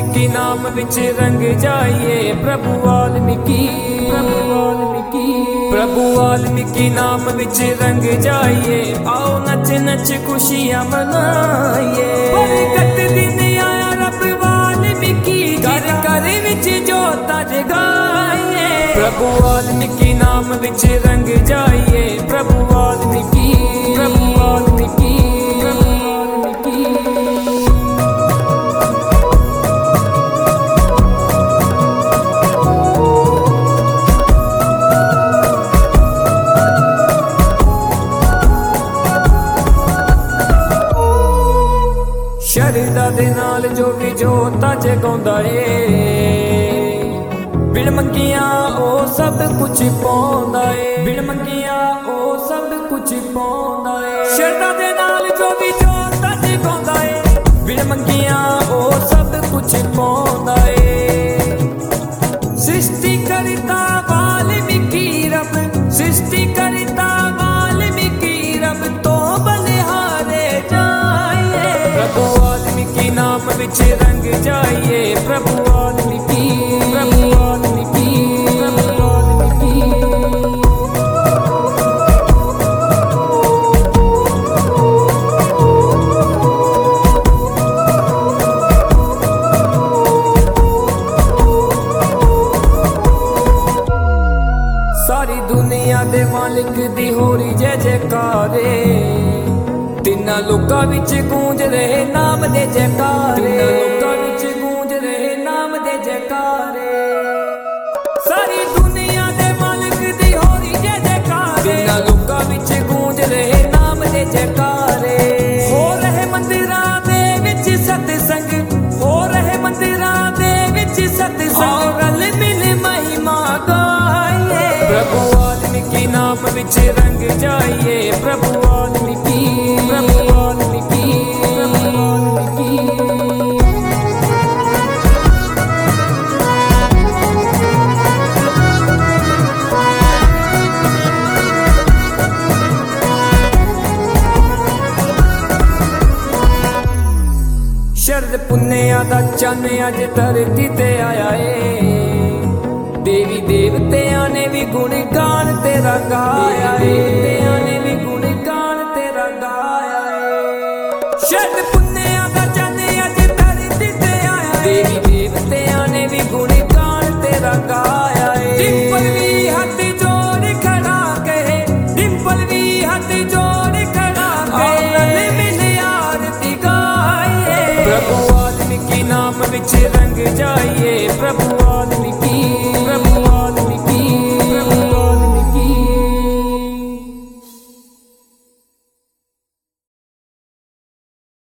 वाल्मीकि नाम विच रंग जाइए प्रभु वाल्मीकि प्रभु वाल्मीकि नाम विच रंग जाइए आओ नच नच खुशियां मनाइए बरकत दिन आया रब वाल्मीकि घर घर विच जोता जगाइए प्रभु वाल्मीकि नाम विच रंग जाइए प्रभु वाल्मीकि प्रभु वाल्मीकि शरदा दे नाल जो भी जोता जगाउंदा ए बिन मंगिया ओ सब कुछ पाउंदा ए बिन मंगिया ओ सब कुछ पाउंदा ए शरदा दे नाल जो भी जोता जगाउंदा ए बिन मंगिया ओ सब कुछ पाउंदा ए सृष्टि करता वाल्मीकि रब सृष्टि करता वाल्मीकि रब तो बलिहारे जाइए प्रभु वाल्मीकि नाम विच रंग जाइए प्रभु वाल्मीकि प्रभु वाल्मीकि प्रभु वाल्मीकि सारी दुनिया दे मालिक दी होरी जय जयकारे तिन्ना लोकां विच गूंज रहे नाम दे जयकारे लोकां विच गूंज रहे नाम दे जयकारे सारी दुनिया दे मालिक दी होरी जय जयकारे तिन्ना लोकां विच गूंज रहे नाम दे जयकारे हो रहे मंदिरां दे विच सतसंग हो रहे मंदिरां दे विच सतसंग रल मिल महिमा गाइए प्रभु वाल्मीकि नाम विच रंग जाइए प्रभु वाल्मीकि प्रभु वाल्मीकि प्रभु वाल्मीकि शरद पुन्नेया दा चन्न अज धरती ते आया ए देवी देवतियां ने भी गुणगान तेरा गाया ए देवतियां ने भी गुणगान तेरा गाया ए शरद पुन्नेया दा चन्न अज धरती ते आया देवी देवतियां ने भी गुणगान तेरा गाया ए डिंपल भी हाथ जोड़ खड़ा कहे डिंपल भी हाथ जोड़ खड़ा कहे मिल आरती गाइए प्रभु वाल्मीकि नाम विच रंग जाइए प्रभु वाल्मीकि प्रभु